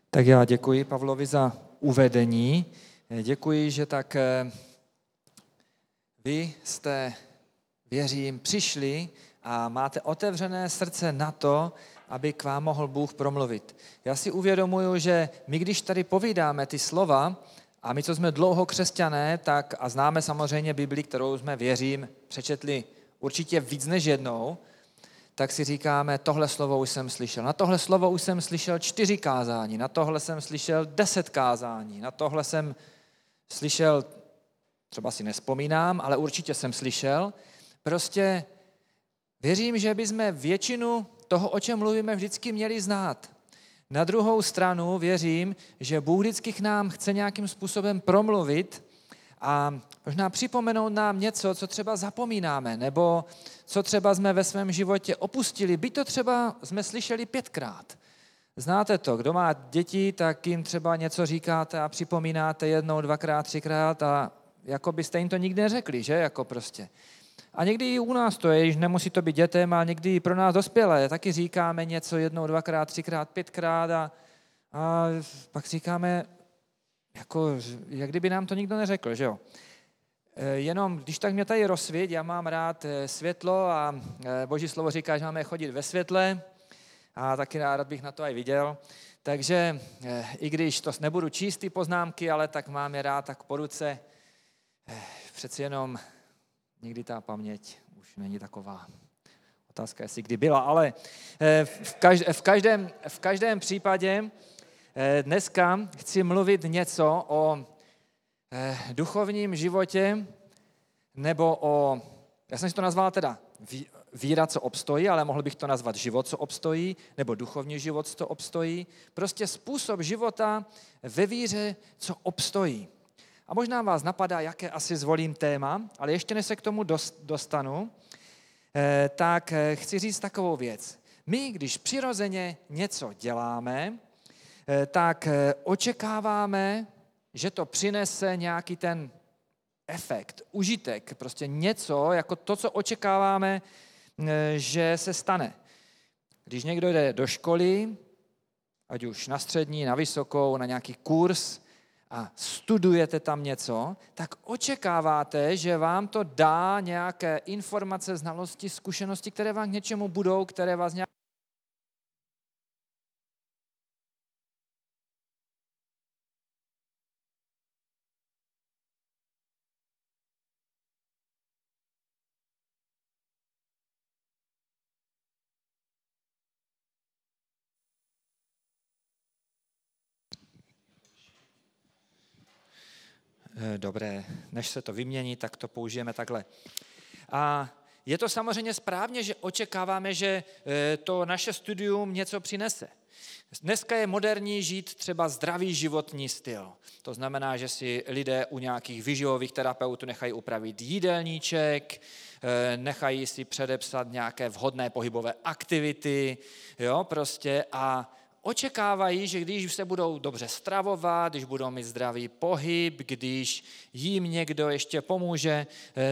Tak já děkuji Pavlovi za uvedení. Děkuji, že tak vy jste, věřím, přišli a máte otevřené srdce na to, aby k vám mohl Bůh promluvit. Já si uvědomuju, že my, když tady povídáme ty slova, a my, co jsme dlouho křesťané, tak a známe samozřejmě Bibli, kterou jsme, věřím, přečetli určitě víc než jednou, tak si říkáme, tohle slovo už jsem slyšel. Na tohle slovo už jsem slyšel 4 kázání, na tohle jsem slyšel 10 kázání, na tohle jsem slyšel, třeba si nevzpomínám, ale určitě jsem slyšel. Prostě věřím, že bychom většinu toho, o čem mluvíme, vždycky měli znát. Na druhou stranu věřím, že Bůh vždycky k nám chce nějakým způsobem promluvit a možná připomenout nám něco, co třeba zapomínáme, nebo co třeba jsme ve svém životě opustili, byť to třeba jsme slyšeli 5krát. Znáte to, kdo má děti, tak jim třeba něco říkáte a připomínáte 1, 2krát, 3krát a jako byste jim to nikdy neřekli, že? Jako prostě. A někdy i u nás to je, nemusí to být dětem, ale někdy i pro nás dospělé. Taky říkáme něco 1, 2krát, 3krát, 5krát a pak říkáme, jako, jak kdyby nám to nikdo neřekl, že jo. Jenom, když tak mě tady rozsvít, já mám rád světlo a Boží slovo říká, že máme chodit ve světle a taky rád bych na to i viděl. Takže i když to nebudu číst ty poznámky, ale tak mám je rád tak po ruce, přeci jenom někdy ta paměť už není taková. Otázka, jestli kdy byla, ale v každém případě dneska chci mluvit něco o duchovním životě, nebo o, já jsem si to nazval teda víra, co obstojí, ale mohl bych to nazvat život, co obstojí, nebo duchovní život, co obstojí. Prostě způsob života ve víře, co obstojí. A možná vás napadá, jaké asi zvolím téma, ale ještě než se k tomu dostanu, tak chci říct takovou věc. My, když přirozeně něco děláme, tak očekáváme, že to přinese nějaký ten efekt, užitek, prostě něco, jako to, co očekáváme, že se stane. Když někdo jde do školy, ať už na střední, na vysokou, na nějaký kurz a studujete tam něco, tak očekáváte, že vám to dá nějaké informace, znalosti, zkušenosti, které vám k něčemu budou, které vás nějak Dobré, než se to vymění, tak to použijeme takhle. A je to samozřejmě správně, že očekáváme, že to naše studium něco přinese. Dneska je moderní žít třeba zdravý životní styl. To znamená, že si lidé u nějakých výživových terapeutů nechají upravit jídelníček, nechají si předepsat nějaké vhodné pohybové aktivity, jo, prostě a očekávají, že když se budou dobře stravovat, když budou mít zdravý pohyb, když jim někdo ještě pomůže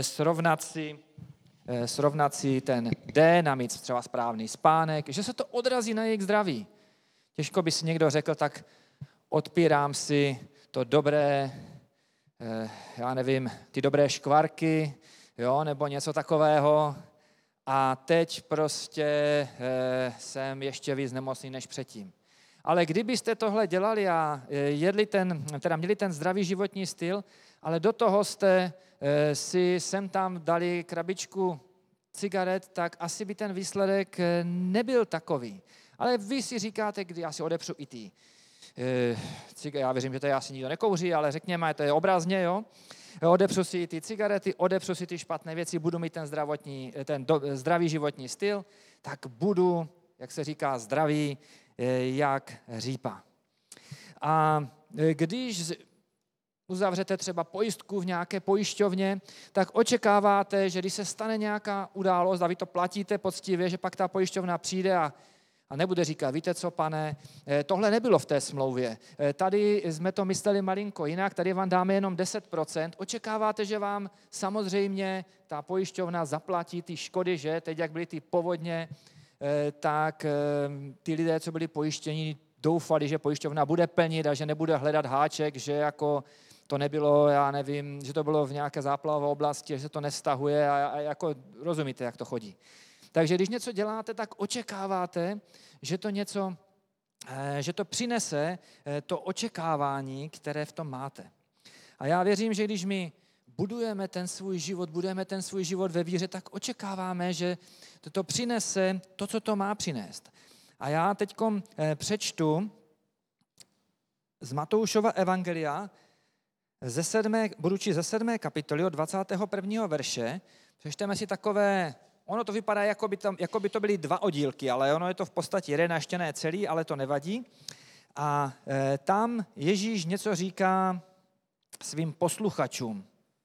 srovnat si ten den a mít třeba správný spánek, že se to odrazí na jejich zdraví. Těžko by si někdo řekl, tak odpírám si to dobré, já nevím, ty dobré škvarky, jo, nebo něco takového a teď prostě jsem ještě víc nemocný než předtím. Ale kdybyste tohle dělali a měli ten zdravý životní styl, ale do toho jste si sem tam dali krabičku cigaret, tak asi by ten výsledek nebyl takový. Ale vy si říkáte, kdy já si odepřu i ty já věřím, že to asi nikdo nekouří, ale řekněme, to je obrazně, jo. Odepřu si ty cigarety, odepřu si ty špatné věci, budu mít ten zdravý životní styl, tak budu, jak se říká, zdravý jak řípa. A když uzavřete třeba pojistku v nějaké pojišťovně, tak očekáváte, že když se stane nějaká událost a vy to platíte poctivě, že pak ta pojišťovna přijde a nebude říkat, víte co, pane, tohle nebylo v té smlouvě. Tady jsme to mysleli malinko jinak, tady vám dáme jenom 10%. Očekáváte, že vám samozřejmě ta pojišťovna zaplatí ty škody, že teď, jak byly ty povodně, tak ty lidé, co byli pojištěni, doufali, že pojišťovna bude plnit a že nebude hledat háček, že jako to nebylo, já nevím, že to bylo v nějaké záplavové oblasti, že se to nevztahuje a jako rozumíte, jak to chodí. Takže když něco děláte, tak očekáváte, že to přinese to očekávání, které v tom máte. A já věřím, že když my budujeme ten svůj život ve víře, tak očekáváme, že to přinese to, co to má přinést. A já teď přečtu z Matoušova evangelia, budu číst ze 7. kapitoly od 21. verše. Přečteme si takové, ono to vypadá, jako by to byly 2 oddílky, ale ono je to v podstatě jeden a ještě ne celý, ale to nevadí. A tam Ježíš něco říká svým posluchačům.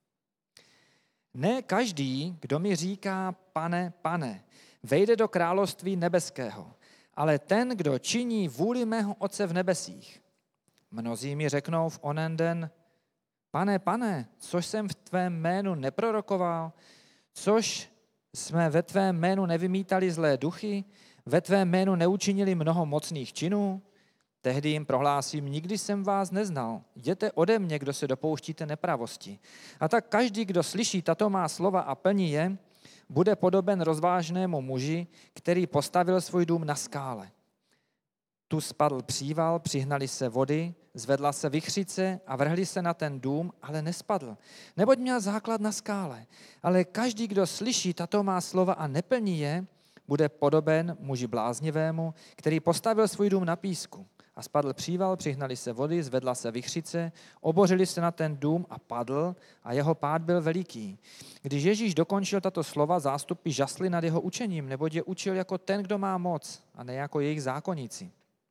Ne každý, kdo mi říká pane, pane, vejde do království nebeského, ale ten, kdo činí vůli mého Otce v nebesích. Mnozí mi řeknou v onen den, pane, pane, což jsem v tvém jménu neprorokoval, což jsme ve tvém jménu nevymítali zlé duchy, ve tvém jménu neučinili mnoho mocných činů. Tehdy jim prohlásím, nikdy jsem vás neznal, jděte ode mě, kdo se dopouštíte nepravosti. A tak každý, kdo slyší tato má slova a plní je, bude podoben rozvážnému muži, který postavil svůj dům na skále. Tu spadl příval, přihnali se vody, zvedla se vichřice a vrhli se na ten dům, ale nespadl. Neboť měl základ na skále. Ale každý, kdo slyší tato má slova a neplní je, bude podoben muži bláznivému, který postavil svůj dům na písku. A spadl příval, přihnali se vody, zvedla se vichřice, obořili se na ten dům a padl a jeho pád byl veliký. Když Ježíš dokončil tato slova, zástupy žasli nad jeho učením, neboť je učil jako ten, kdo má moc, a ne jako jejich zákonníci.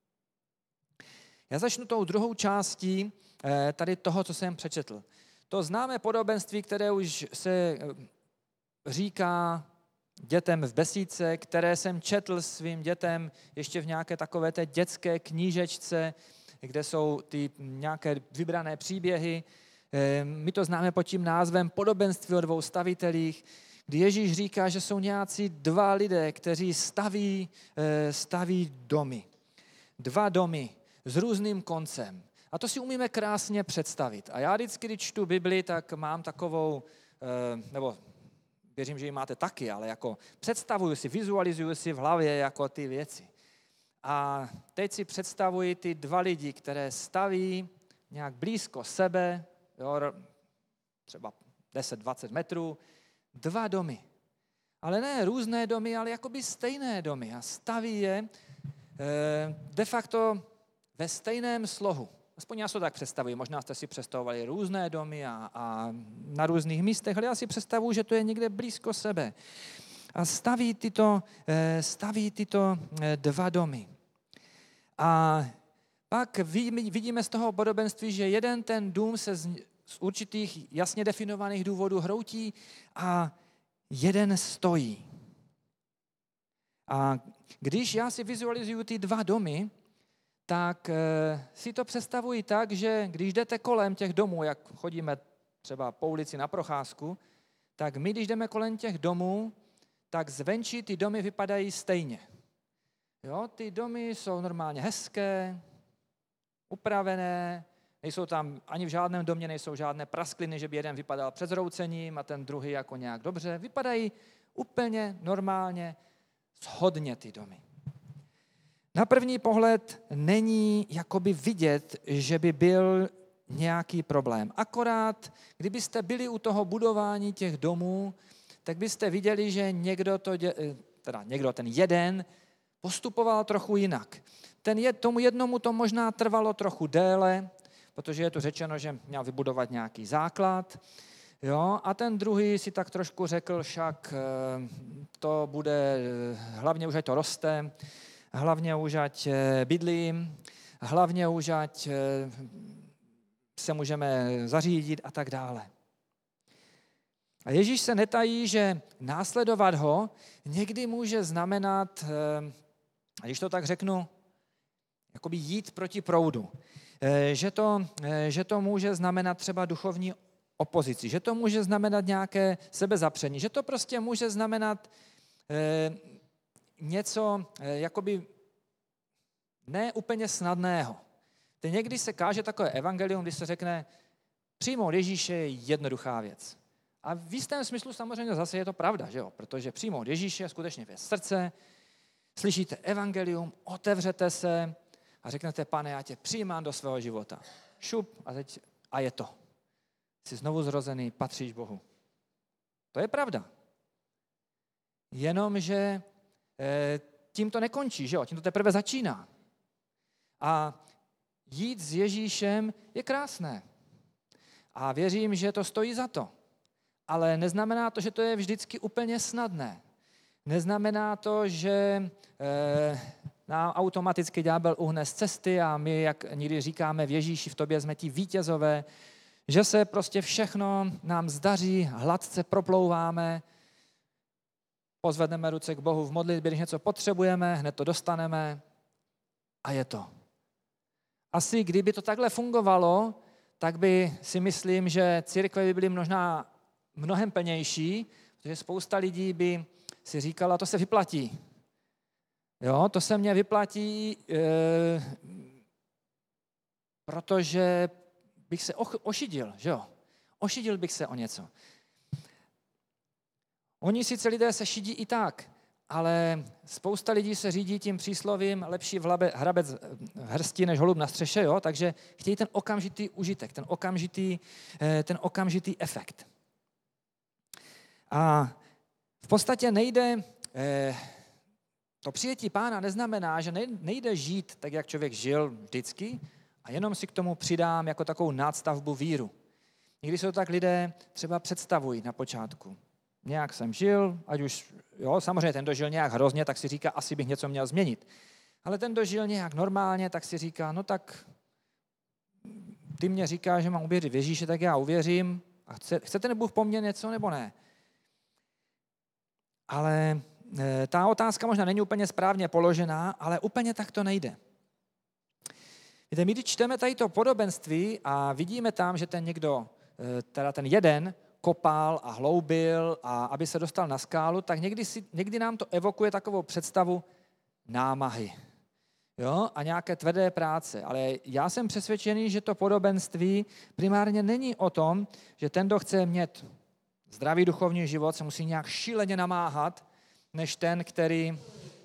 Já začnu tou druhou částí tady toho, co jsem přečetl. To známé podobenství, které už se říká dětem v besídce, které jsem četl svým dětem ještě v nějaké takové té dětské knížečce, kde jsou ty nějaké vybrané příběhy. My to známe pod tím názvem podobenství o 2 stavitelích, kdy Ježíš říká, že jsou nějací 2 lidé, kteří staví domy. 2 domy s různým koncem. A to si umíme krásně představit. A já vždycky, když čtu Bibli, tak mám takovou, nebo věřím, že ji máte taky, ale jako představuju si, vizualizuju si v hlavě jako ty věci. A teď si představuji ty 2 lidi, které staví nějak blízko sebe, jo, třeba 10-20 metrů, 2 domy. Ale ne různé domy, ale jakoby stejné domy. A staví je de facto ve stejném slohu. Aspoň já se to tak představuji. Možná jste si představovali různé domy a na různých místech, ale já si představuji, že to je někde blízko sebe. A staví tyto 2 domy. A pak vidíme z toho podobenství, že jeden ten dům se z určitých jasně definovaných důvodů hroutí a jeden stojí. A když já si vizualizuju ty 2 domy, tak si to představuji tak, že když jdete kolem těch domů, jak chodíme třeba po ulici na procházku, tak my, když jdeme kolem těch domů, tak zvenčí ty domy vypadají stejně. Jo, ty domy jsou normálně hezké, upravené, nejsou tam, ani v žádném domě nejsou žádné praskliny, že by jeden vypadal před zroucením a ten druhý jako nějak dobře. Vypadají úplně normálně, shodně ty domy. Na první pohled není jakoby vidět, že by byl nějaký problém. Akorát, kdybyste byli u toho budování těch domů, tak byste viděli, že ten jeden postupoval trochu jinak. Tomu jednomu to možná trvalo trochu déle, protože je tu řečeno, že měl vybudovat nějaký základ, jo, a ten druhý si tak trošku řekl, však to bude, hlavně už ať to roste, hlavně už ať bydlím, hlavně už ať se můžeme zařídit a tak dále. A Ježíš se netají, že následovat ho někdy může znamenat, když to tak řeknu, jakoby jít proti proudu. Že to může znamenat třeba duchovní opozici, že to může znamenat nějaké sebezapření, že to prostě může znamenat něco, jakoby ne úplně snadného. Teď někdy se káže takové evangelium, kdy se řekne, přijmout Ježíše je jednoduchá věc. A v jistém smyslu samozřejmě zase je to pravda, že jo? Protože přijmout Ježíše je skutečně věc srdce, slyšíte evangelium, otevřete se a řeknete, Pane, já tě přijímám do svého života. Šup a je to. Jsi znovu zrozený, patříš Bohu. To je pravda. Jenomže tím to nekončí, že jo? Tím to teprve začíná. A jít s Ježíšem je krásné. A věřím, že to stojí za to. Ale neznamená to, že to je vždycky úplně snadné. Neznamená to, že nám automaticky ďábel uhne z cesty a my, jak někdy říkáme v Ježíši, v tobě jsme ti vítězové, že se prostě všechno nám zdaří, hladce proplouváme, pozvedneme ruce k Bohu v modlitbě, když něco potřebujeme, hned to dostaneme a je to. Asi kdyby to takhle fungovalo, tak by si myslím, že církve by byly možná mnohem plnější, protože spousta lidí by si říkala, to se vyplatí. Jo, to se mně vyplatí, protože bych se ošidil, že jo? Ošidil bych se o něco. Oni sice lidé se šidí i tak, ale spousta lidí se řídí tím příslovím lepší hrabec v hrsti než holub na střeše, jo? Takže chtějí ten okamžitý užitek, ten okamžitý efekt. A v podstatě nejde, to přijetí Pána neznamená, že nejde žít tak, jak člověk žil vždycky a jenom si k tomu přidám jako takovou nástavbu víru. Někdy se to tak lidé třeba představují na počátku. Nějak jsem žil, ať už, jo, samozřejmě ten, kdo žil nějak hrozně, tak si říká, asi bych něco měl změnit. Ale ten, kdo žil nějak normálně, tak si říká, no tak ty mě říkáš, že mám uvěřit v Ježíše, tak já uvěřím. A chce ten Bůh po mně něco, nebo ne? Ale ta otázka možná není úplně správně položená, ale úplně tak to nejde. Víte, my když čteme tady to podobenství a vidíme tam, že ten někdo, teda ten jeden, kopal a hloubil a aby se dostal na skálu, tak někdy nám to evokuje takovou představu námahy, jo? A nějaké tvrdé práce. Ale já jsem přesvědčený, že to podobenství primárně není o tom, že ten, kdo chce mít zdravý duchovní život, se musí nějak šíleně namáhat, než ten, který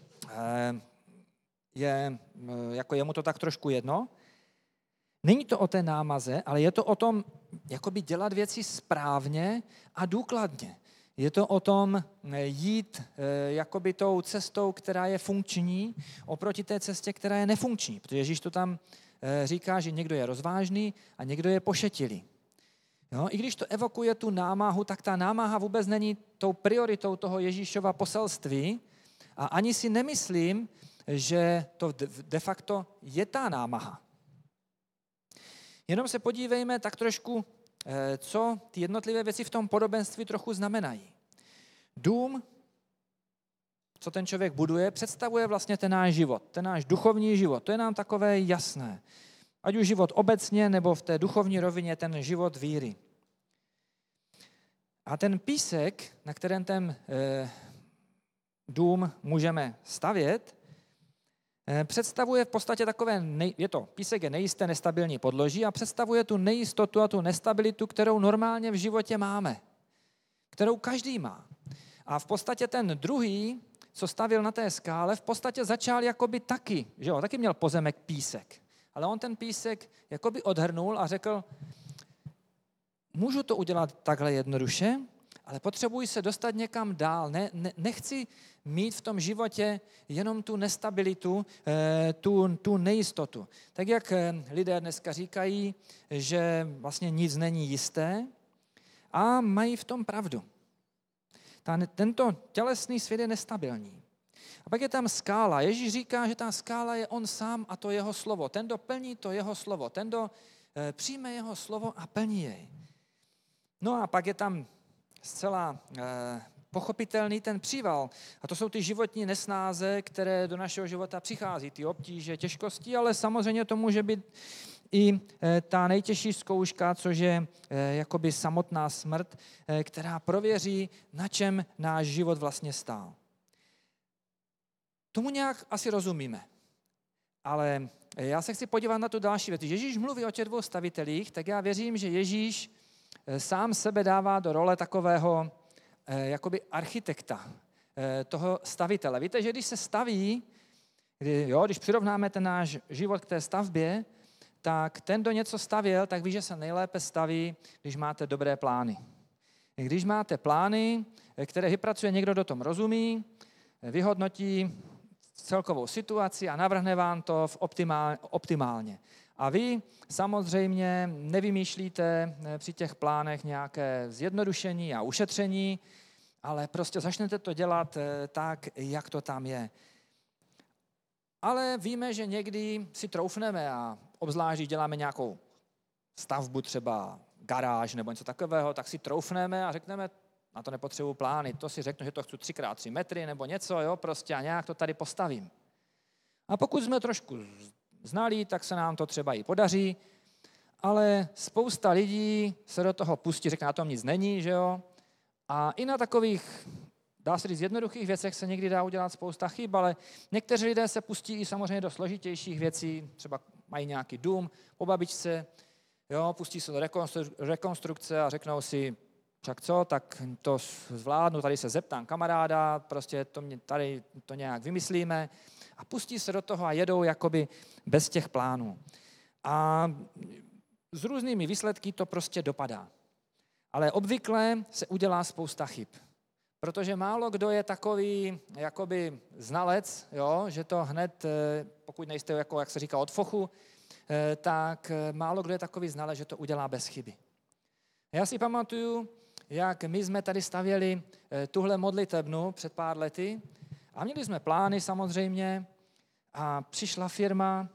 jako jemu to tak trošku jedno. Není to o té námaze, ale je to o tom, jakoby dělat věci správně a důkladně. Je to o tom jít jakoby tou cestou, která je funkční, oproti té cestě, která je nefunkční. Protože Ježíš to tam říká, že někdo je rozvážný a někdo je pošetilý. Jo? I když to evokuje tu námahu, tak ta námaha vůbec není tou prioritou toho Ježíšova poselství a ani si nemyslím, že to de facto je ta námaha. Jenom se podívejme tak trošku, co ty jednotlivé věci v tom podobenství trochu znamenají. Dům, co ten člověk buduje, představuje vlastně ten náš život, ten náš duchovní život. To je nám takové jasné. Ať už život obecně, nebo v té duchovní rovině ten život víry. A ten písek, na kterém ten dům můžeme stavět, představuje v podstatě takové, písek je nejisté, nestabilní podloží a představuje tu nejistotu a tu nestabilitu, kterou normálně v životě máme. Kterou každý má. A v podstatě ten druhý, co stavil na té skále, v podstatě začal jakoby taky, že jo, taky měl pozemek písek. Ale on ten písek jakoby odhrnul a řekl, můžu to udělat takhle jednoduše, ale potřebuji se dostat někam dál. Nechci mít v tom životě jenom tu nestabilitu, tu nejistotu. Tak jak lidé dneska říkají, že vlastně nic není jisté a mají v tom pravdu. Tento tělesný svět je nestabilní. A pak je tam skála. Ježíš říká, že ta skála je on sám a to jeho slovo. Ten, kdo plní to jeho slovo. Ten, kdo přijme jeho slovo a plní jej. No a pak je tam zcela pochopitelný ten příval. A to jsou ty životní nesnáze, které do našeho života přichází. Ty obtíže, těžkosti, ale samozřejmě to může být i ta nejtěžší zkouška, což je jakoby samotná smrt, která prověří, na čem náš život vlastně stál. Tomu nějak asi rozumíme. Ale já se chci podívat na tu další věc. Když Ježíš mluví o těch dvou stavitelích, tak já věřím, že Ježíš sám sebe dává do role takového jakoby architekta, toho stavitele. Víte, že když se staví, když přirovnáme ten náš život k té stavbě, tak ten, kdo něco stavěl, tak ví, že se nejlépe staví, když máte dobré plány. Když máte plány, které vypracuje někdo, kdo tom rozumí, vyhodnotí celkovou situaci a navrhne vám to optimálně. A vy samozřejmě nevymýšlíte při těch plánech nějaké zjednodušení a ušetření, ale prostě začnete to dělat tak, jak to tam je. Ale víme, že někdy si troufneme a obzvlášť, když děláme nějakou stavbu, třeba garáž nebo něco takového, tak si troufneme a řekneme, na to nepotřebuji plány, to si řeknu, že to chci 3x3 metry nebo něco, jo, prostě a nějak to tady postavím. A pokud jsme trošku znalí, tak se nám to třeba i podaří, ale spousta lidí se do toho pustí, řekne, na tom nic není, že jo, a i na takových, dá se říct, jednoduchých věcech se někdy dá udělat spousta chyb, ale někteří lidé se pustí i samozřejmě do složitějších věcí, třeba mají nějaký dům po babičce, jo, pustí se do rekonstrukce a řeknou si, však co, tak to zvládnu, tady se zeptám kamaráda, prostě tady to nějak vymyslíme a pustí se do toho a jedou jakoby bez těch plánů. A s různými výsledky to prostě dopadá. Ale obvykle se udělá spousta chyb, protože málo kdo je takový jakoby znalec, jo, že to hned, pokud nejste, jako, jak se říká, od fochu, tak málo kdo je takový znalec, že to udělá bez chyby. Já si pamatuju, jak my jsme tady stavěli tuhle modlitebnu před pár lety a měli jsme plány samozřejmě a přišla firma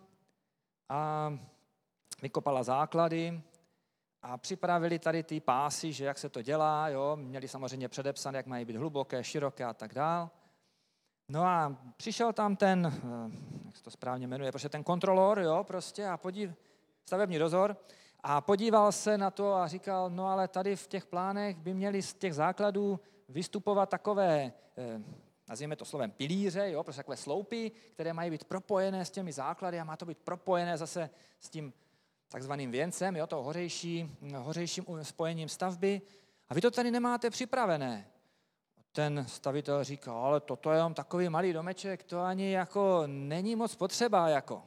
a vykopala základy a připravili tady ty pásy, že jak se to dělá, jo, měli samozřejmě předepsané, jak mají být hluboké, široké a tak dál. No a přišel tam ten, jak se to správně jmenuje, prostě ten kontrolor, jo, prostě a stavební dozor, a podíval se na to a říkal, no ale tady v těch plánech by měly z těch základů vystupovat takové, nazvěme to slovem pilíře, jo, prostě takové sloupy, které mají být propojené s těmi základy a má to být propojené zase s tím takzvaným věncem, jo, toho hořejším spojením stavby. A vy to tady nemáte připravené. Ten stavitel říká, ale toto je jen takový malý domeček, to ani jako není moc potřeba, jako.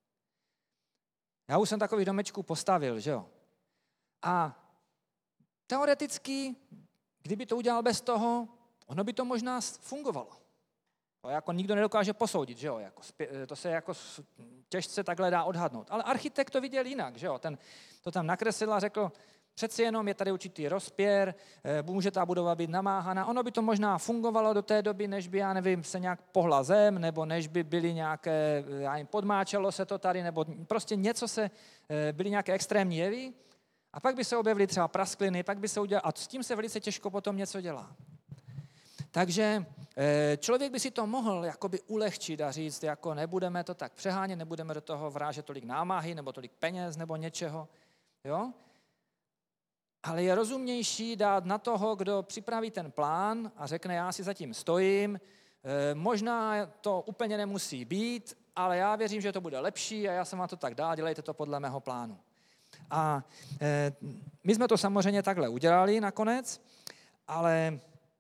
Já už jsem takových domečků postavil, že jo. A teoreticky, kdyby to udělal bez toho, ono by to možná fungovalo. To jako nikdo nedokáže posoudit, že jo. Jako, to se jako těžce takhle dá odhadnout. Ale architekt to viděl jinak, že jo. Ten to tam nakreslil a řekl, přeci jenom je tady určitý rozpěr, může ta budova být namáhaná. Ono by to možná fungovalo do té doby, než by, já nevím, se nějak pohla zem, nebo než by byly nějaké, já nevím, podmáčelo se to tady, nebo prostě byly nějaké extrémní jevy. A pak by se objevily třeba praskliny, pak by se udělalo, a s tím se velice těžko potom něco dělá. Takže člověk by si to mohl jakoby ulehčit a říct, jako nebudeme to tak přehánět, nebudeme do toho vrážet tolik námahy, nebo tolik peněz, nebo něčeho, jo? Ale je rozumnější dát na toho, kdo připraví ten plán a řekne, já si zatím stojím, možná to úplně nemusí být, ale já věřím, že to bude lepší a já jsem vám to tak dal, dělejte to podle mého plánu. A my jsme to samozřejmě takhle udělali nakonec, ale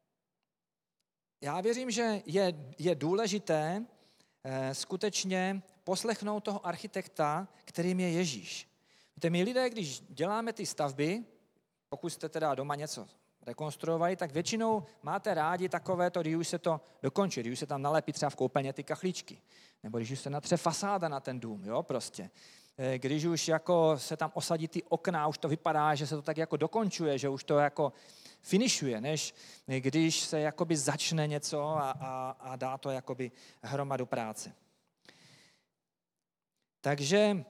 já věřím, že je důležité skutečně poslechnout toho architekta, kterým je Ježíš. Víte, my lidé, když děláme ty stavby, pokud jste teda doma něco rekonstruovali, tak většinou máte rádi takovéto, když už se to dokončí, když už se tam nalepí třeba v koupelně ty kachlíčky, nebo když už se natře fasáda na ten dům, jo, prostě. Když už jako se tam osadí ty okna, už to vypadá, že se to tak jako dokončuje, že už to jako finišuje, než když se jakoby začne něco a dá to jakoby hromadu práce. Takže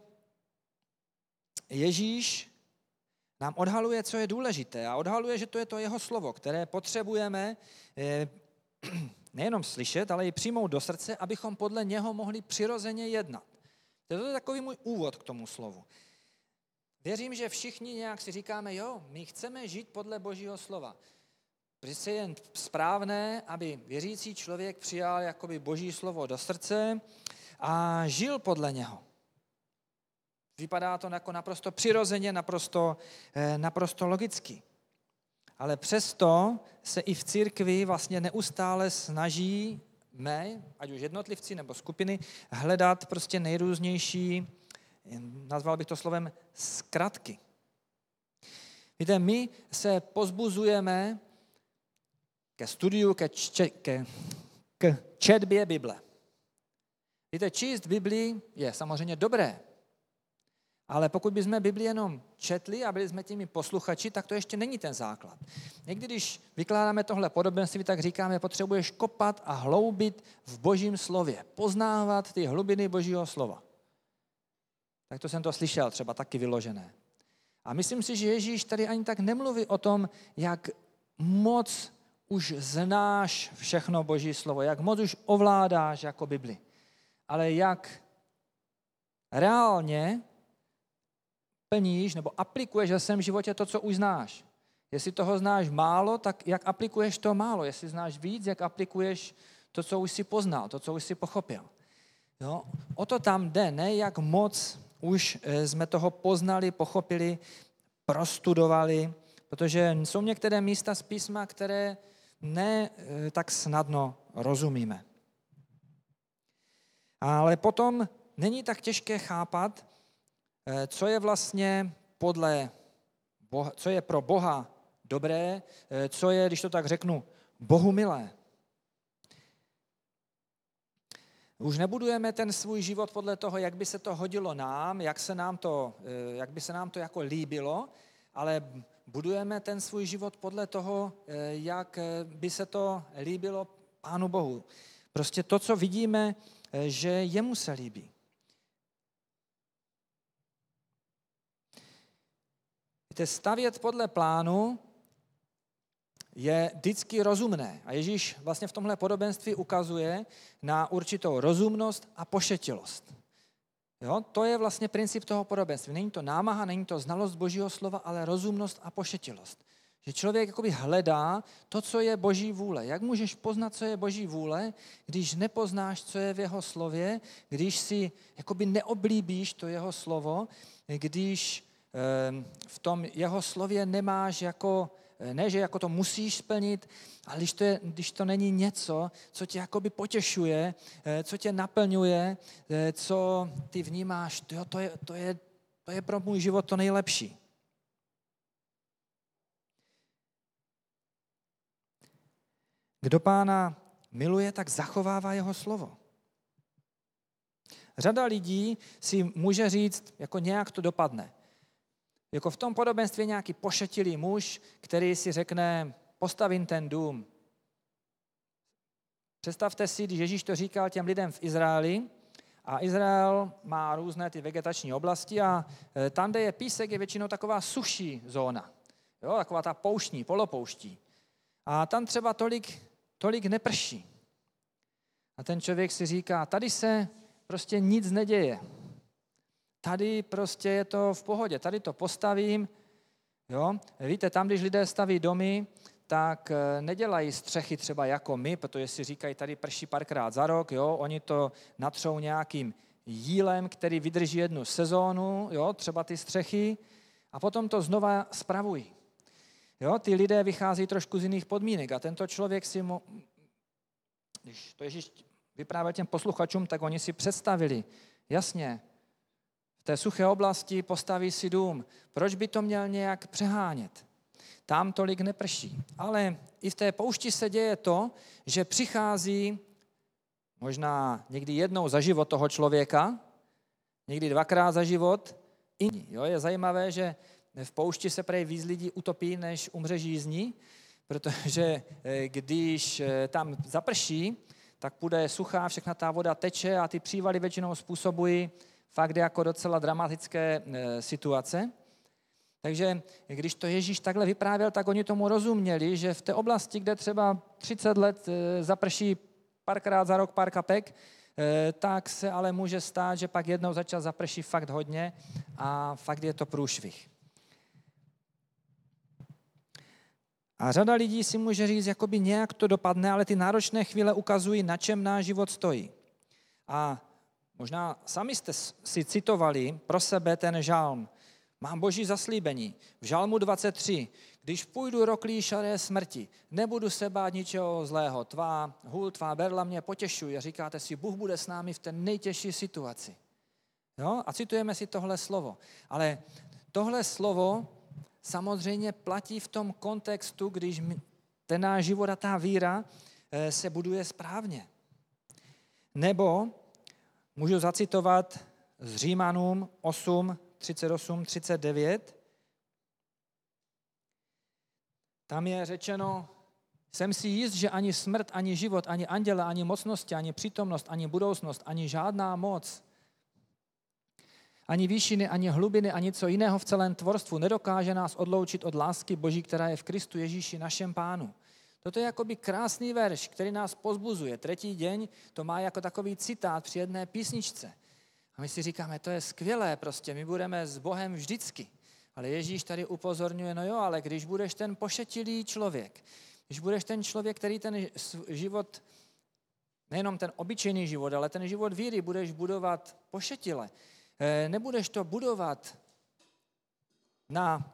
Ježíš nám odhaluje, co je důležité a odhaluje, že to je to jeho slovo, které potřebujeme nejenom slyšet, ale i přijmout do srdce, abychom podle něho mohli přirozeně jednat. To je takový můj úvod k tomu slovu. Věřím, že všichni nějak si říkáme, jo, my chceme žít podle Božího slova. Přece je správné, aby věřící člověk přijal jakoby Boží slovo do srdce a žil podle něho. Vypadá to jako naprosto přirozeně, naprosto logicky. Ale přesto se i v církvi vlastně neustále snažíme, ať už jednotlivci nebo skupiny, hledat prostě nejrůznější, nazval bych to slovem, zkratky. Víte, my se pozbuzujeme ke studiu, k četbě Bible. Víte, číst Biblii je samozřejmě dobré, ale pokud bychom Bibli jenom četli a byli jsme těmi posluchači, tak to ještě není ten základ. Někdy, když vykládáme tohle podobenství, tak říkáme, potřebuješ kopat a hloubit v Božím slově, poznávat ty hlubiny Božího slova. Tak to jsem to slyšel, třeba taky vyložené. A myslím si, že Ježíš tady ani tak nemluví o tom, jak moc už znáš všechno Boží slovo, jak moc už ovládáš jako Bibli, ale jak reálně plníš nebo aplikuješ ve svém životě to, co už znáš. Jestli toho znáš málo, tak jak aplikuješ to málo? Jestli znáš víc, jak aplikuješ to, co už jsi poznal, to, co už jsi pochopil. Jo? O to tam jde, ne jak moc už jsme toho poznali, pochopili, prostudovali, protože jsou některé místa z písma, které ne tak snadno rozumíme. Ale potom není tak těžké chápat, co je vlastně co je pro Boha dobré, co je, když to tak řeknu, Bohu milé. Už nebudujeme ten svůj život podle toho, jak by se to hodilo nám, jak by se nám to jako líbilo, ale budujeme ten svůj život podle toho, jak by se to líbilo Pánu Bohu. Prostě to, co vidíme, že jemu se líbí. Víte, stavět podle plánu je vždycky rozumné. A Ježíš vlastně v tomhle podobenství ukazuje na určitou rozumnost a pošetilost. Jo? To je vlastně princip toho podobenství. Není to námaha, není to znalost Božího slova, ale rozumnost a pošetilost. Že člověk jakoby hledá to, co je Boží vůle. Jak můžeš poznat, co je Boží vůle, když nepoznáš, co je v jeho slově, když si jakoby neoblíbíš to jeho slovo, když v tom jeho slově nemáš ne, že jako to musíš splnit, ale když to není něco, co tě jakoby potěšuje, co tě naplňuje, co ty vnímáš, to je pro můj život to nejlepší. Kdo Pána miluje, tak zachovává jeho slovo. Řada lidí si může říct, jako nějak to dopadne. Jako v tom podobenství nějaký pošetilý muž, který si řekne, postavím ten dům. Představte si, když Ježíš to říkal těm lidem v Izraeli, a Izrael má různé ty vegetační oblasti a tam, kde je písek, je většinou taková suší zóna. Jo, taková ta pouštní, polopouští. A tam třeba tolik neprší. A ten člověk si říká, tady se prostě nic neděje. Tady prostě je to v pohodě, tady to postavím. Jo? Víte, tam, když lidé staví domy, tak nedělají střechy třeba jako my, protože si říkají, tady prší párkrát za rok, jo? Oni to natřou nějakým jílem, který vydrží jednu sezónu, jo? Třeba ty střechy, a potom to znova spravují. Jo? Ty lidé vychází trošku z jiných podmínek a tento člověk když to Ježíš vyprávěl těm posluchačům, tak oni si představili, jasně, v té suché oblasti postaví si dům. Proč by to měl nějak přehánět? Tam tolik neprší. Ale i v té poušti se děje to, že přichází možná někdy jednou za život toho člověka, někdy dvakrát za život jiný. Jo, je zajímavé, že v poušti se prej víc lidí utopí, než umře žízní, protože když tam zaprší, tak půjde suchá, všechna ta voda teče a ty přívaly většinou způsobují fakt jako docela dramatické situace. Takže když to Ježíš takhle vyprávěl, tak oni tomu rozuměli, že v té oblasti, kde třeba 30 let zaprší párkrát za rok pár kapek, tak se ale může stát, že pak jednou začal zaprší fakt hodně a fakt je to průšvih. A řada lidí si může říct, jakoby nějak to dopadne, ale ty náročné chvíle ukazují, na čem náš život stojí. A Možná sami jste si citovali pro sebe ten žalm. Mám Boží zaslíbení. V žalmu 23. Když půjdu roklí šaré smrti, nebudu se bát ničeho zlého. Tvá hůl, tvá berla mě potěšuje. Říkáte si, Bůh bude s námi v té nejtěžší situaci. Jo? A citujeme si tohle slovo. Ale tohle slovo samozřejmě platí v tom kontextu, když ten náš život a ta víra se buduje správně. Nebo můžu zacitovat z Římanům 8, 38, 39. Tam je řečeno, jsem si jist, že ani smrt, ani život, ani anděla, ani mocnosti, ani přítomnost, ani budoucnost, ani žádná moc, ani výšiny, ani hlubiny, ani co jiného v celém tvorstvu nedokáže nás odloučit od lásky Boží, která je v Kristu Ježíši, našem Pánu. Toto je jakoby krásný verš, který nás pozbuzuje. Třetí deň to má jako takový citát při jedné písničce. A my si říkáme, to je skvělé prostě, my budeme s Bohem vždycky. Ale Ježíš tady upozorňuje, no jo, ale když budeš ten pošetilý člověk, když budeš ten člověk, který ten život, nejenom ten obyčejný život, ale ten život víry budeš budovat pošetile, nebudeš to budovat na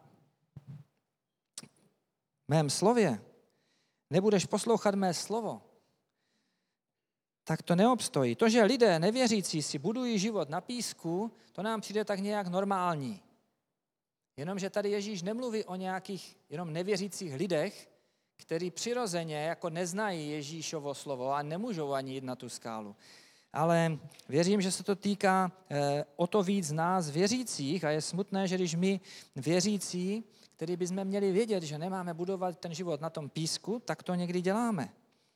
mém slově, nebudeš poslouchat mé slovo, tak to neobstojí. To, že lidé nevěřící si budují život na písku, to nám přijde tak nějak normální. Jenomže tady Ježíš nemluví o nějakých jenom nevěřících lidech, kteří přirozeně jako neznají Ježíšovo slovo a nemůžou ani jít na tu skálu. Ale věřím, že se to týká o to víc nás věřících a je smutné, že když my věřící, který bychom měli vědět, že nemáme budovat ten život na tom písku, tak to někdy děláme.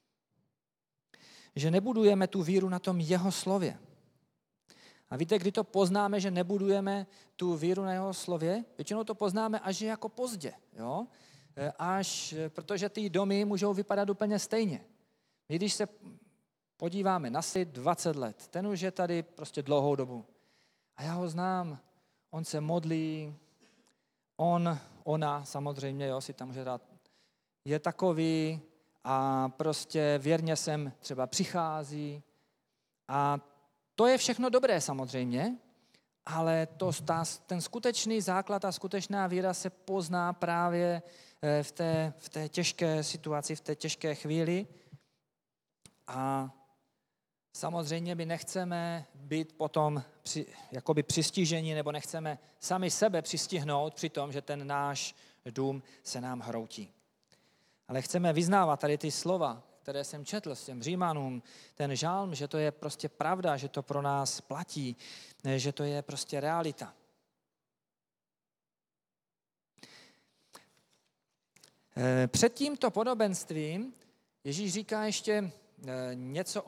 Že nebudujeme tu víru na tom jeho slově. A víte, kdy to poznáme, že nebudujeme tu víru na jeho slově? Většinou to poznáme až jako pozdě, jo? Protože ty domy můžou vypadat úplně stejně. My když se podíváme na svět 20 let, ten už je tady prostě dlouhou dobu. A já ho znám, on se modlí, ona samozřejmě, jo, si tam může dát, je takový a prostě věrně sem třeba přichází a to je všechno dobré samozřejmě, ale ten skutečný základ a skutečná víra se pozná právě v té těžké situaci, v té těžké chvíli. A samozřejmě my nechceme být potom jakoby přistiženi nebo nechceme sami sebe přistihnout při tom, že ten náš dům se nám hroutí. Ale chceme vyznávat tady ty slova, které jsem četl s těm Římanům, ten žalm, že to je prostě pravda, že to pro nás platí, že to je prostě realita. Před tímto podobenstvím Ježíš říká ještě něco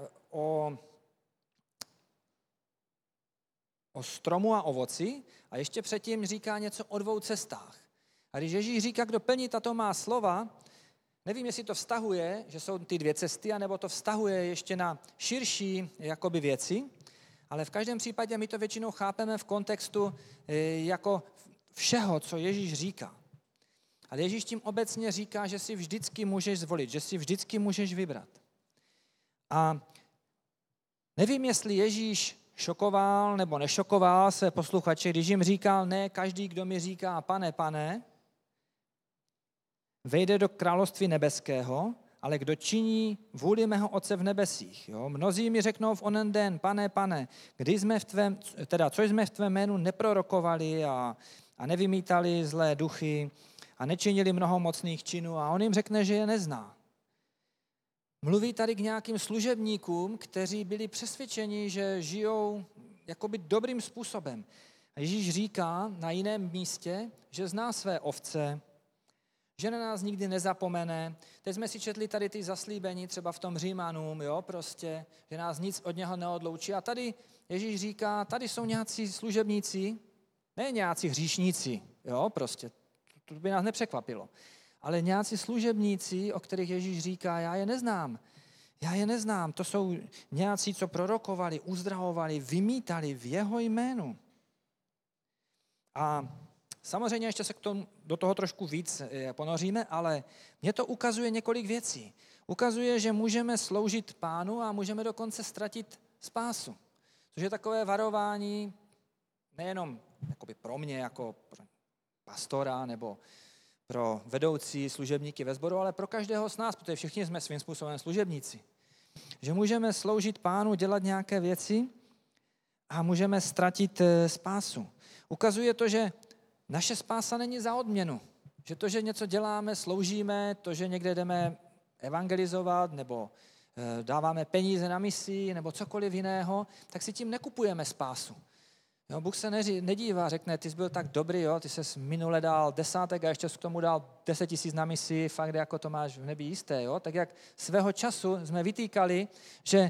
o stromu a ovoci a ještě předtím říká něco o 2 cestách. A když Ježíš říká, kdo plní tato má slova, nevím, jestli to vztahuje, že jsou ty 2 cesty, anebo to vztahuje ještě na širší jakoby věci, ale v každém případě my to většinou chápeme v kontextu jako všeho, co Ježíš říká. Ale Ježíš tím obecně říká, že si vždycky můžeš zvolit, že si vždycky můžeš vybrat. A nevím, jestli Ježíš šokoval nebo nešokoval své posluchače, když jim říkal, ne každý, kdo mi říká pane, pane, vejde do království nebeského, ale kdo činí vůli mého Otce v nebesích. Jo? Mnozí mi řeknou v onen den, pane, pane, co jsme v tvém jménu neprorokovali a nevymítali zlé duchy a nečinili mnoho mocných činů a on jim řekne, že je nezná. Mluví tady k nějakým služebníkům, kteří byli přesvědčeni, že žijou jakoby dobrým způsobem. A Ježíš říká na jiném místě, že zná své ovce, že na nás nikdy nezapomene. Teď jsme si četli tady ty zaslíbení, třeba v tom Římanům, jo, prostě, že nás nic od něho neodloučí. A tady Ježíš říká, tady jsou nějací služebníci, ne nějací hříšníci, jo, prostě, to by nás nepřekvapilo. Ale nějací služebníci, o kterých Ježíš říká, já je neznám. To jsou nějací, co prorokovali, uzdravovali, vymítali v jeho jménu. A samozřejmě ještě se do toho trošku víc ponoříme, ale mě to ukazuje několik věcí. Ukazuje, že můžeme sloužit Pánu a můžeme dokonce ztratit spásu. Což je takové varování nejenom jakoby pro mě, jako pro pastora nebo pro vedoucí služebníky ve sboru, ale pro každého z nás, protože všichni jsme svým způsobem služebníci. Že můžeme sloužit Pánu, dělat nějaké věci a můžeme ztratit spásu. Ukazuje to, že naše spása není za odměnu. Že to, že něco děláme, sloužíme, to, že někde jdeme evangelizovat nebo dáváme peníze na misi nebo cokoliv jiného, tak si tím nekupujeme spásu. Jo, Bůh se nedívá, řekne, ty jsi byl tak dobrý, jo, ty jsi minule dal 10 a ještě jsi k tomu dal 10 000 na misi, fakt jako to máš v nebi jisté. Jo? Tak jak svého času jsme vytýkali, že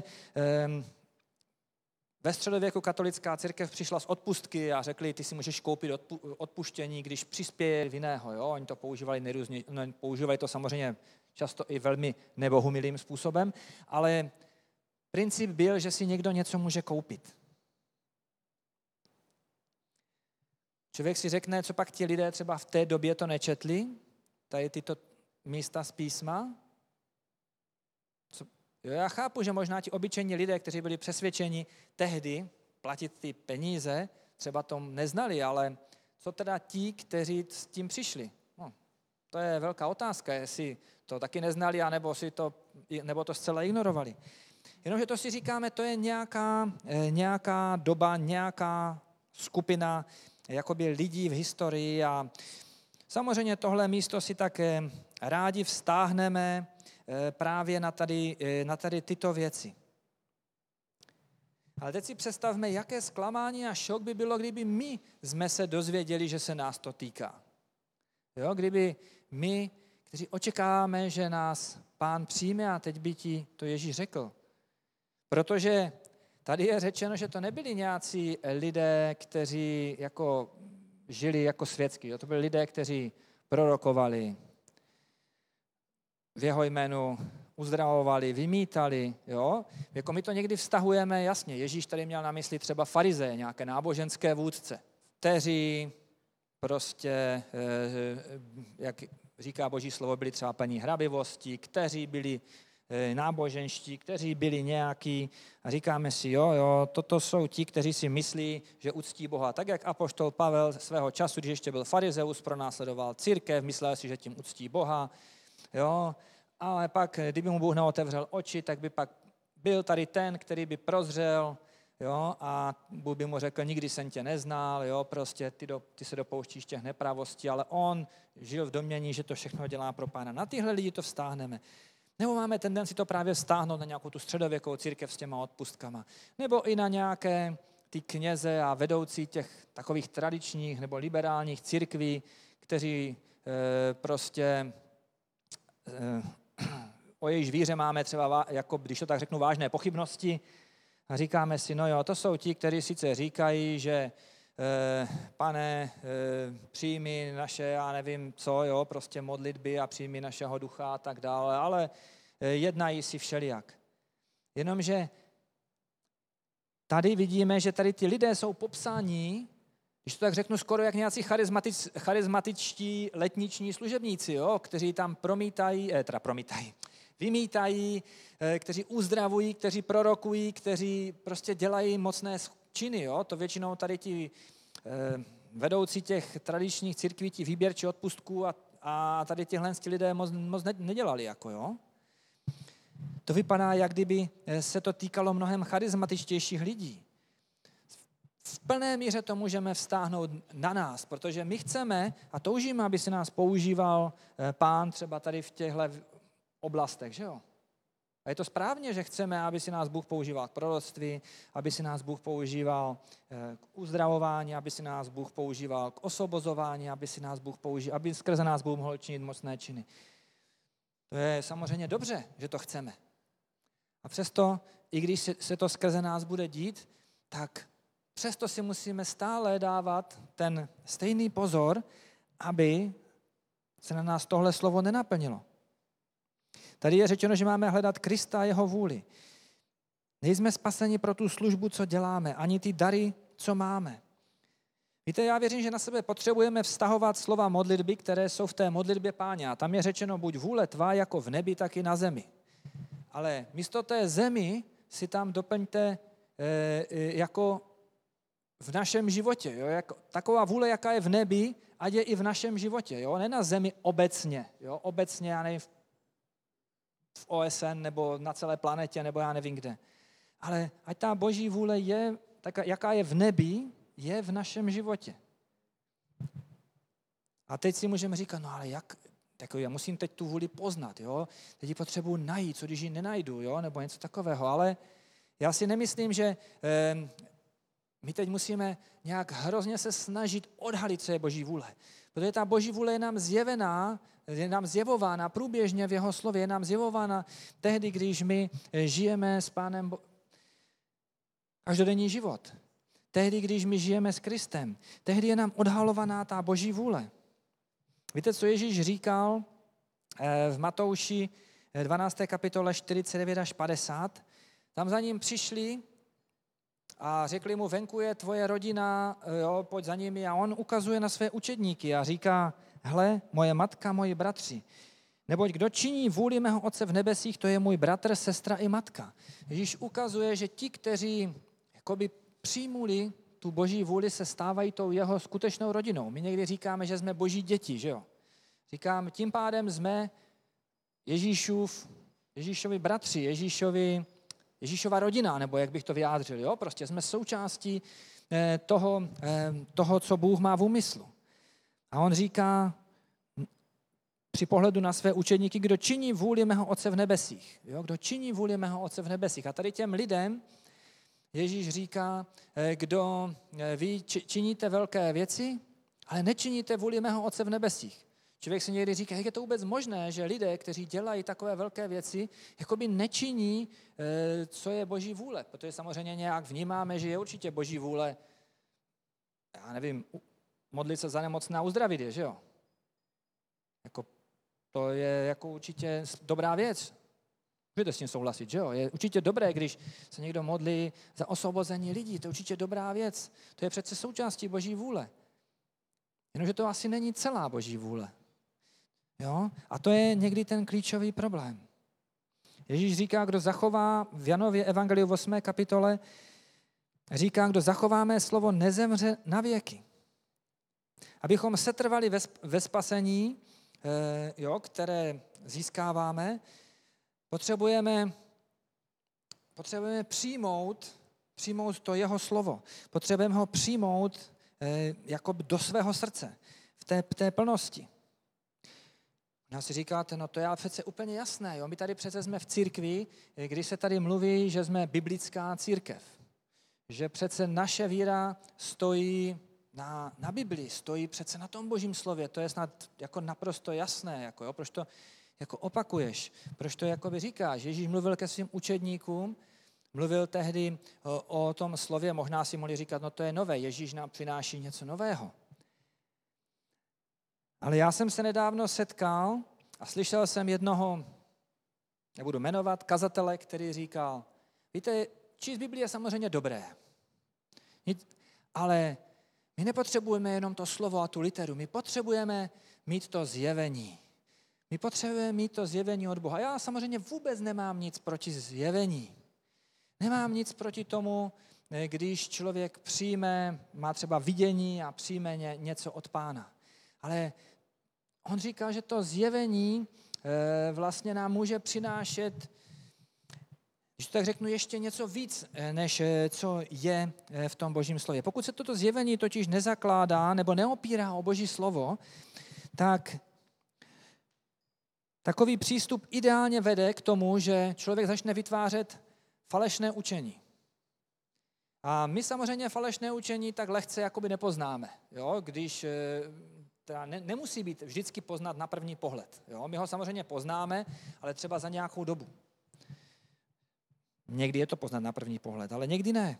ve středověku katolická církev přišla z odpustky a řekli, ty si můžeš koupit odpuštění, když přispěje v jiného. Jo? Oni to používali nejrůzně, používají to samozřejmě často i velmi nebohumilým způsobem, ale princip byl, že si někdo něco může koupit. Člověk si řekne, co pak ti lidé třeba v té době to nečetli, tady tyto místa z písma. Já chápu, že možná ti obyčejní lidé, kteří byli přesvědčeni tehdy platit ty peníze, třeba to neznali, ale co teda ti, kteří s tím přišli? No, to je velká otázka, jestli to taky neznali, nebo to zcela ignorovali. Jenomže to si říkáme, to je nějaká doba, nějaká skupina jakoby lidí v historii a samozřejmě tohle místo si tak rádi vztáhneme právě na tady tyto věci. Ale teď si představme, jaké zklamání a šok by bylo, kdyby my jsme se dozvěděli, že se nás to týká. Jo, kdyby my, kteří očekáváme, že nás Pán přijme a teď by ti to Ježíš řekl. Protože tady je řečeno, že to nebyli nějací lidé, kteří jako žili jako světský. To byli lidé, kteří prorokovali, v jeho jménu uzdravovali, vymítali. Jo? Jako my to někdy vztahujeme, jasně, Ježíš tady měl na mysli třeba farizeje, nějaké náboženské vůdce, kteří prostě, jak říká Boží slovo, byli třeba plní hrabivosti, kteří byli náboženští, kteří byli nějaký, a říkáme si, jo, toto jsou ti, kteří si myslí, že uctí Boha. Tak jak apoštol Pavel svého času, když ještě byl farizeus, pronásledoval církev, myslel si, že tím uctí Boha, jo, ale pak, kdyby mu Bůh neotevřel oči, tak by pak byl tady ten, který by prozřel, jo, a Bůh by mu řekl, nikdy jsem tě neznal, jo, prostě ty se dopouštíš těch nepravostí, ale on žil v domnění, že to všechno dělá pro Pána. Na tyhle lidi to vztáhneme. Nebo máme tendenci to právě vztáhnout na nějakou tu středověkou církev s těma odpustkama. Nebo i na nějaké ty kněze a vedoucí těch takových tradičních nebo liberálních církví, kteří o jejich víře máme třeba, jako, když to tak řeknu, vážné pochybnosti a říkáme si, no jo, to jsou ti, kteří sice říkají, že Pane, přijmi naše, já nevím co, jo, prostě modlitby a přijmi našeho ducha a tak dále, ale jednají si všelijak. Jenomže tady vidíme, že tady ty lidé jsou popsáni, když to tak řeknu, skoro jak nějací charizmatičtí letniční služebníci, jo, kteří tam vymítají, kteří uzdravují, kteří prorokují, kteří prostě dělají mocné činy. Jo. To většinou tady ti vedoucí těch tradičních církví, ti výběrči odpustků a tady tihle lidé moc nedělali. Jako, jo. To vypadá, jak kdyby se to týkalo mnohem charizmatičtějších lidí. V plné míře to můžeme vztáhnout na nás, protože my chceme a toužíme, aby si nás používal Pán třeba tady v těchto oblastech, že jo? A je to správně, že chceme, aby si nás Bůh používal k proroctví, aby si nás Bůh používal k uzdravování, aby si nás Bůh používal k osvobozování, aby skrze nás Bůh mohl činit mocné činy. To je samozřejmě dobře, že to chceme. A přesto, i když se to skrze nás bude dít, tak přesto si musíme stále dávat ten stejný pozor, aby se na nás tohle slovo nenaplnilo. Tady je řečeno, že máme hledat Krista a jeho vůli. Nejsme spaseni pro tu službu, co děláme, ani ty dary, co máme. Víte, já věřím, že na sebe potřebujeme vztahovat slova modlitby, které jsou v té modlitbě Páně. A tam je řečeno, buď vůle tvá jako v nebi, tak i na zemi. Ale místo té zemi si tam doplňte jako v našem životě. Jo? Jako, taková vůle, jaká je v nebi, ať je i v našem životě. Jo? Ne na zemi obecně. Jo? Obecně, já nevím, v OSN nebo na celé planetě, nebo já nevím kde. Ale ať ta boží vůle je, tak, jaká je v nebi, je v našem životě. A teď si můžeme říkat, no ale jak, tak já musím teď tu vůli poznat, jo? Teď ji potřebuji najít, co když ji nenajdu, jo? Nebo něco takového, ale já si nemyslím, že my teď musíme nějak hrozně se snažit odhalit, co je boží vůle. Protože ta boží vůle je nám zjevená, je nám zjevována průběžně v jeho slově, je nám zjevována tehdy, když my žijeme s Pánem každodenní život. Tehdy, když my žijeme s Kristem. Tehdy je nám odhalovaná ta boží vůle. Víte, co Ježíš říkal v Matouši 12. kapitole 49 až 50? Tam za ním přišli a řekli mu, venku je tvoje rodina, jo, pojď za nimi. A on ukazuje na své učedníky a říká, hle, moje matka, moji bratři. Neboť kdo činí vůli mého Otce v nebesích, to je můj bratr, sestra i matka. Ježíš ukazuje, že ti, kteří jakoby přijmuli tu boží vůli, se stávají tou jeho skutečnou rodinou. My někdy říkáme, že jsme boží děti, že jo? Říkám, tím pádem jsme Ježíšovi bratři, Ježíšova rodina, nebo jak bych to vyjádřil, jo? Prostě jsme součástí toho, co Bůh má v úmyslu. A on říká při pohledu na své učedníky, kdo činí vůli mého Otce v nebesích. Jo? Kdo činí vůli mého Otce v nebesích. A tady těm lidem Ježíš říká, kdo vy činíte velké věci, ale nečiníte vůli mého Otce v nebesích. Člověk si někdy říká, jak je to vůbec možné, že lidé, kteří dělají takové velké věci, jakoby nečiní, co je boží vůle. Protože samozřejmě nějak vnímáme, že je určitě boží vůle, já nevím, modlit se za nemocné a uzdravit je, že jo? Jako, to je jako určitě dobrá věc. Můžete s tím souhlasit, že jo? Je určitě dobré, když se někdo modlí za osvobození lidí. To je určitě dobrá věc. To je přece součástí boží vůle. Jenomže to asi není celá boží vůle. Jo? A to je někdy ten klíčový problém. Ježíš říká, kdo zachová v Janově evangeliu v 8. kapitole, říká, kdo zachová mé slovo, nezemře na věky. Abychom setrvali ve spasení, které získáváme, potřebujeme přijmout to jeho slovo. Potřebujeme ho přijmout jako do svého srdce, v té plnosti. No si říkáte, no to je přece úplně jasné. Jo? My tady přece jsme v církvi, kdy se tady mluví, že jsme biblická církev. Že přece naše víra stojí na Biblii, stojí přece na tom božím slově. To je snad jako naprosto jasné. Proč to jako opakuješ? Proč to jakoby říkáš? Ježíš mluvil ke svým učedníkům, mluvil tehdy o tom slově, možná si mohli říkat, no to je nové, Ježíš nám přináší něco nového. Ale já jsem se nedávno setkal a slyšel jsem jednoho, nebudu jmenovat, kazatele, který říkal, víte, číst Bibli je samozřejmě dobré, ale my nepotřebujeme jenom to slovo a tu literu, my potřebujeme mít to zjevení. My potřebujeme mít to zjevení od Boha. Já samozřejmě vůbec nemám nic proti zjevení. Nemám nic proti tomu, když člověk má třeba vidění a přijme něco od Pána. Ale on říká, že to zjevení vlastně nám může přinášet, když to tak řeknu, ještě něco víc, než co je v tom božím slově. Pokud se toto zjevení totiž nezakládá nebo neopírá o boží slovo, tak takový přístup ideálně vede k tomu, že člověk začne vytvářet falešné učení. A my samozřejmě falešné učení tak lehce jakoby nepoznáme, jo? Když teda nemusí být vždycky poznat na první pohled. Jo? My ho samozřejmě poznáme, ale třeba za nějakou dobu. Někdy je to poznat na první pohled, ale někdy ne.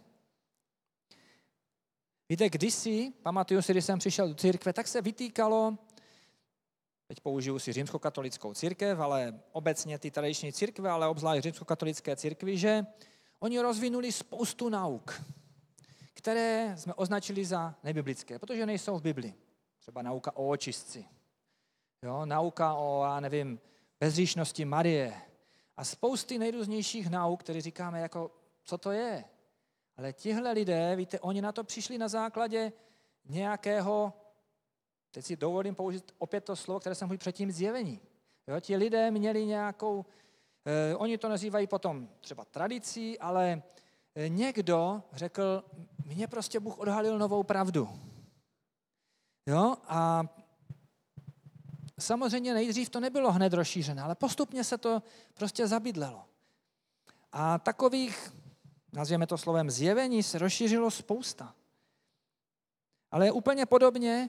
Víte, pamatuju si, když jsem přišel do církve, tak se vytýkalo, teď použiju si římskokatolickou církev, ale obecně ty tradiční církve, ale obzvlášť římskokatolické církvi, že oni rozvinuli spoustu nauk, které jsme označili za nebiblické, protože nejsou v Bibli. Třeba nauka o očistci, jo? Nauka o, bezříšnosti Marie a spousty nejrůznějších nauk, které říkáme, jako, co to je. Ale tihle lidé, víte, oni na to přišli na základě nějakého, teď si dovolím použít opět to slovo, které jsem mluvil předtím, zjevení. Jo, ti lidé měli nějakou, oni to nazývají potom třeba tradicí, ale někdo řekl, mně prostě Bůh odhalil novou pravdu. Jo, a samozřejmě nejdřív to nebylo hned rozšířené, ale postupně se to prostě zabydlelo. A takových, nazvěme to slovem zjevení, se rozšířilo spousta. Ale úplně podobně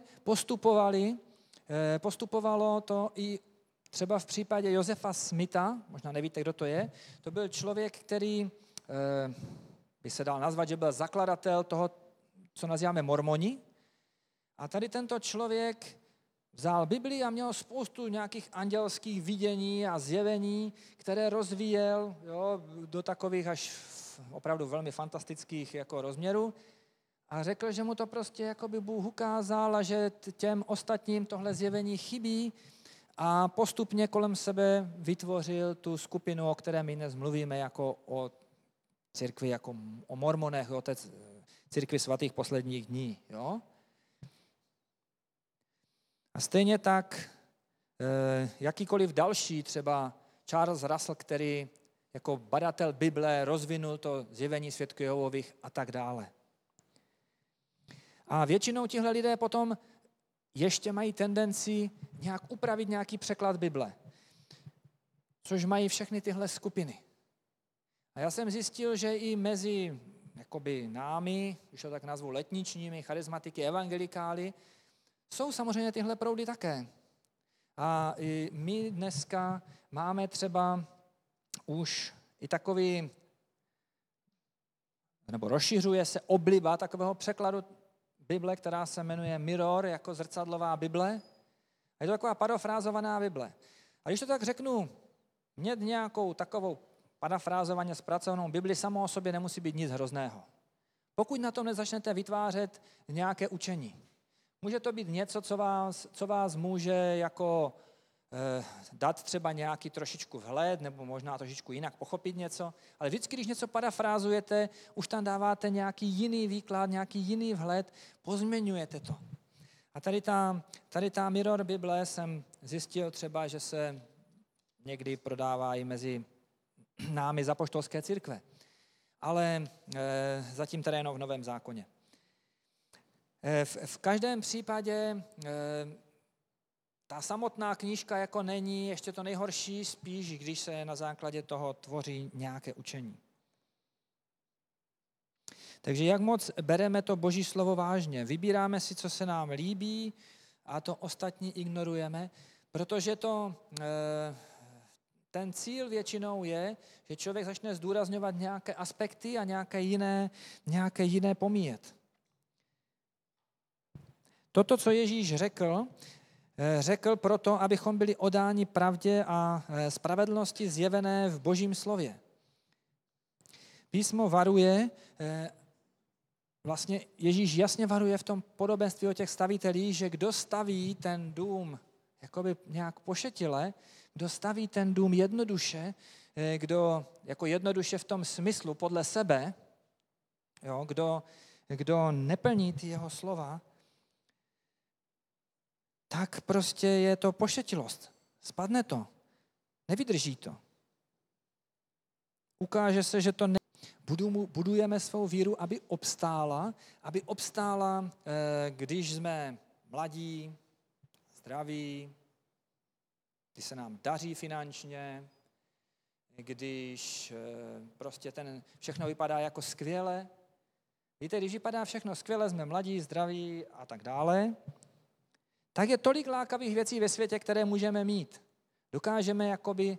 postupovalo to i třeba v případě Josefa Smitha, možná nevíte, kdo to je, to byl člověk, který by se dal nazvat, že byl zakladatel toho, co nazýváme mormoni. A tady tento člověk vzal Biblii a měl spoustu nějakých andělských vidění a zjevení, které rozvíjel do takových až opravdu velmi fantastických jako rozměrů. A řekl, že mu to prostě jakoby Bůh ukázal a že těm ostatním tohle zjevení chybí a postupně kolem sebe vytvořil tu skupinu, o které my dnes mluvíme jako o církvi, jako o mormonech, o té církvi svatých posledních dní. Jo? A stejně tak jakýkoliv další, třeba Charles Russell, který jako badatel Bible rozvinul to zjevení svědků Jehovových a tak dále. A většinou tihle lidé potom ještě mají tendenci nějak upravit nějaký překlad Bible, což mají všechny tyhle skupiny. A já jsem zjistil, že i mezi jakoby námi, když to tak nazvu letničními, charizmatiky, evangelikály, jsou samozřejmě tyhle proudy také. A i my dneska máme třeba už i takový, nebo rozšiřuje se obliba takového překladu Bible, která se jmenuje Mirror, jako zrcadlová Bible. A je to taková parafrázovaná Bible. A když to tak řeknu, mít nějakou takovou parafrázovaně zpracovanou Bibli samo o sobě nemusí být nic hrozného. Pokud na tom nezačnete vytvářet nějaké učení. Může to být něco, co vás může jako dát třeba nějaký trošičku vhled, nebo možná trošičku jinak pochopit něco, ale vždycky, když něco parafrázujete, už tam dáváte nějaký jiný výklad, nějaký jiný vhled, pozměňujete to. A tady ta Mirror Bible jsem zjistil třeba, že se někdy prodává i mezi námi z apoštolské církve. Ale zatím teda jenom v Novém zákoně. V každém případě ta samotná knížka jako není ještě to nejhorší, spíš když se na základě toho tvoří nějaké učení. Takže jak moc bereme to Boží slovo vážně? Vybíráme si, co se nám líbí a to ostatní ignorujeme, protože ten cíl většinou je, že člověk začne zdůrazňovat nějaké aspekty a nějaké jiné pomíjet. Toto, co Ježíš řekl proto, abychom byli odáni pravdě a spravedlnosti zjevené v Božím slově. Písmo varuje, vlastně Ježíš jasně varuje v tom podobenství o těch stavitelích, že kdo staví ten dům jakoby nějak pošetile, kdo staví ten dům jednoduše, kdo jako jednoduše v tom smyslu podle sebe, jo, kdo neplní ty jeho slova, tak prostě je to pošetilost. Spadne to. Nevydrží to. Ukáže se, že to budujeme svou víru, aby obstála, když jsme mladí, zdraví, když se nám daří finančně, když prostě všechno vypadá jako skvěle. Víte, když vypadá všechno skvěle, jsme mladí, zdraví a tak dále, tak je tolik lákavých věcí ve světě, které můžeme mít. Dokážeme jakoby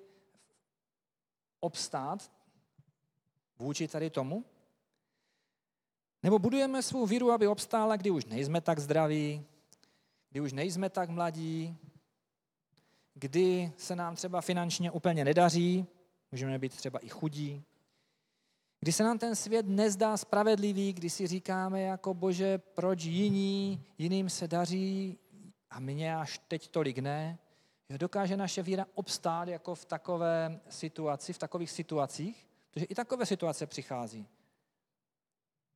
obstát vůči tady tomu? Nebo budujeme svou víru, aby obstála, kdy už nejsme tak zdraví, kdy už nejsme tak mladí, kdy se nám třeba finančně úplně nedaří, můžeme být třeba i chudí, kdy se nám ten svět nezdá spravedlivý, kdy si říkáme jako Bože, proč jiným se daří a mně až teď tolik ne. Dokáže naše víra obstát jako v takové situaci, v takových situacích, protože i takové situace přichází.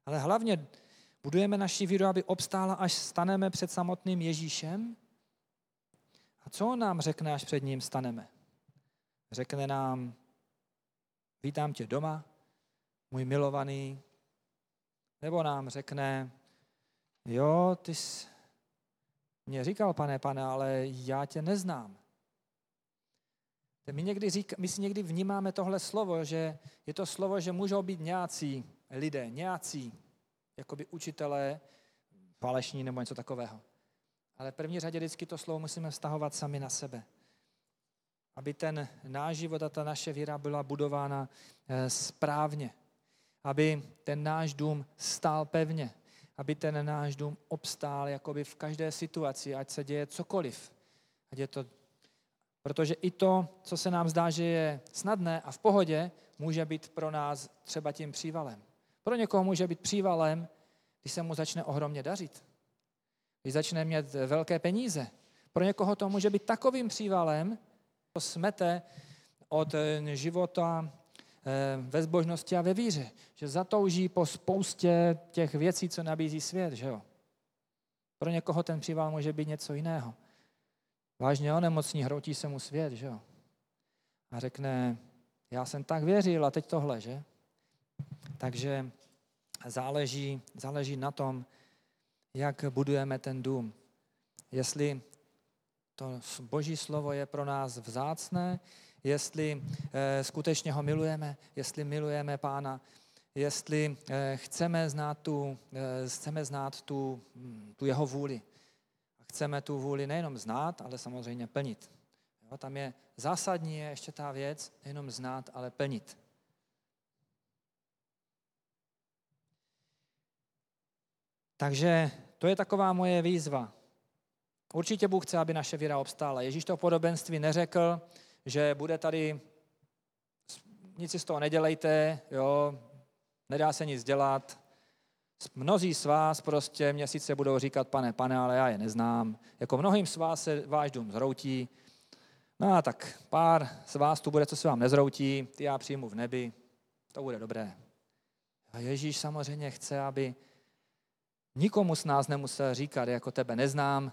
Ale hlavně budujeme naši víru, aby obstála, až staneme před samotným Ježíšem. A co on nám řekne, až před ním staneme? Řekne nám, vítám tě doma, můj milovaný, nebo nám řekne, jo, ty jsi mě říkal, pane, ale já tě neznám. My si někdy vnímáme tohle slovo, že je to slovo, že můžou být nějací lidé, nějací jakoby učitelé, falešní nebo něco takového. Ale v první řadě vždycky to slovo musíme vztahovat sami na sebe. Aby ten náš život a ta naše víra byla budována správně. Aby ten náš dům stál pevně. Aby ten náš dům obstál jakoby v každé situaci, ať se děje cokoliv. Ať je to, protože i to, co se nám zdá, že je snadné a v pohodě, může být pro nás třeba tím přívalem. Pro někoho může být přívalem, když se mu začne ohromně dařit. Když začne mít velké peníze. Pro někoho to může být takovým přívalem, to smete od života ve zbožnosti a ve víře. Že zatouží po spoustě těch věcí, co nabízí svět. Že jo? Pro někoho ten příval může být něco jiného. Vážně onemocní, hroutí se mu svět. Že jo? A řekne, já jsem tak věřil a teď tohle. Že? Takže záleží na tom, jak budujeme ten dům. Jestli to Boží slovo je pro nás vzácné, jestli skutečně ho milujeme, jestli milujeme Pána, jestli chceme znát tu jeho vůli. A chceme tu vůli nejenom znát, ale samozřejmě plnit. Jo, tam je zásadní ještě ta věc, nejenom znát, ale plnit. Takže to je taková moje výzva. Určitě Bůh chce, aby naše víra obstála. Ježíš to podobenství neřekl, že bude tady, nic si z toho nedělejte, jo, nedá se nic dělat. Mnozí z vás prostě mě sice budou říkat, pane, ale já je neznám. Jako mnohým z vás se váš dům zhroutí. No a tak pár z vás tu bude, co se vám nezhroutí, ty já přijmu v nebi, to bude dobré. A Ježíš samozřejmě chce, aby nikomu z nás nemusel říkat, jako tebe neznám,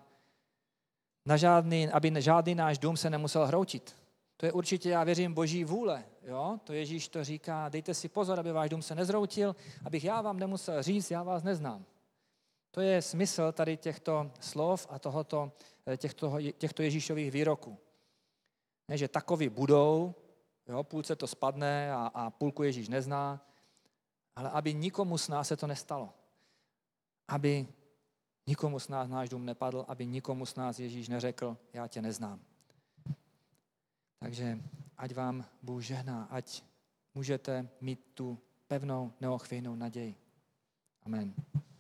aby žádný náš dům se nemusel hroutit. To je určitě, já věřím, Boží vůle. Jo? To Ježíš to říká, dejte si pozor, aby váš dům se nezhroutil, abych já vám nemusel říct, já vás neznám. To je smysl tady těchto slov a těchto Ježíšových výroků. Ne, že takoví budou, jo, půlce to spadne a půlku Ježíš nezná, ale aby nikomu z nás se to nestalo. Aby nikomu z nás náš dům nepadl, aby nikomu z nás Ježíš neřekl, já tě neznám. Takže ať vám Bůh žehná, ať můžete mít tu pevnou, neochvějnou naději. Amen.